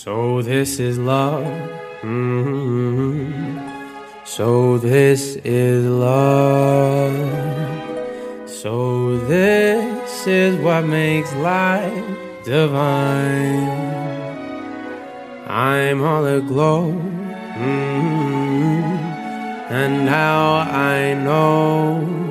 So this is love. So this is love. So this is what makes life divine. I'm all aglow. And now I know